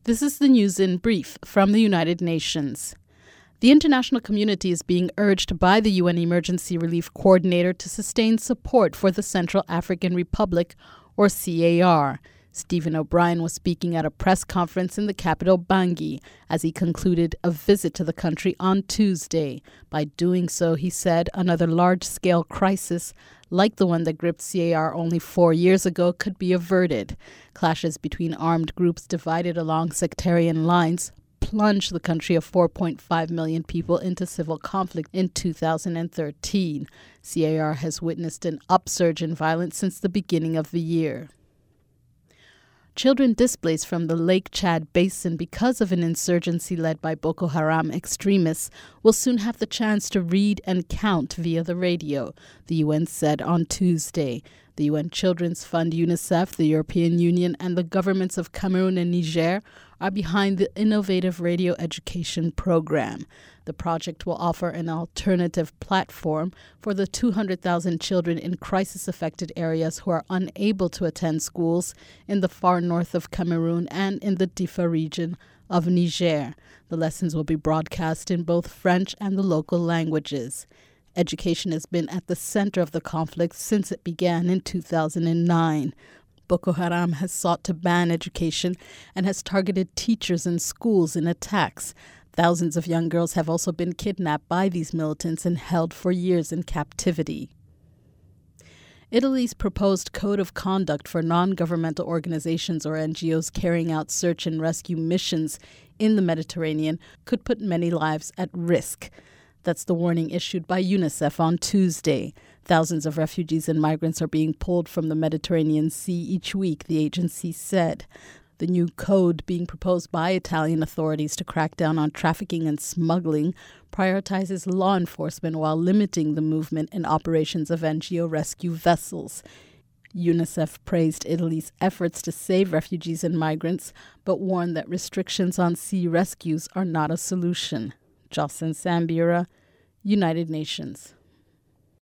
This is the news in brief from the United Nations. The international community is being urged by the UN Emergency Relief Coordinator to sustain support for the Central African Republic, or CAR. Stephen O'Brien was speaking at a press conference in the capital, Bangui, as he concluded a visit to the country on Tuesday. By doing so, he said, another large-scale crisis like the one that gripped CAR only 4 years ago could be averted. Clashes between armed groups divided along sectarian lines plunged the country of 4.5 million people into civil conflict in 2013. CAR has witnessed an upsurge in violence since the beginning of the year. Children displaced from the Lake Chad Basin because of an insurgency led by Boko Haram extremists will soon have the chance to read and count via the radio, the UN said on Tuesday. The UN Children's Fund, UNICEF, the European Union, and the governments of Cameroon and Niger are behind the innovative radio education program. The project will offer an alternative platform for the 200,000 children in crisis-affected areas who are unable to attend schools in the far north of Cameroon and in the Difa region of Niger. The lessons will be broadcast in both French and the local languages. Education has been at the center of the conflict since it began in 2009. Boko Haram has sought to ban education and has targeted teachers and schools in attacks. Thousands of young girls have also been kidnapped by these militants and held for years in captivity. Italy's proposed code of conduct for non-governmental organizations or NGOs carrying out search and rescue missions in the Mediterranean could put many lives at risk. That's the warning issued by UNICEF on Tuesday. Thousands of refugees and migrants are being pulled from the Mediterranean Sea each week, the agency said. The new code being proposed by Italian authorities to crack down on trafficking and smuggling prioritizes law enforcement while limiting the movement and operations of NGO rescue vessels. UNICEF praised Italy's efforts to save refugees and migrants, but warned that restrictions on sea rescues are not a solution. Jocelyn Sambira, United Nations.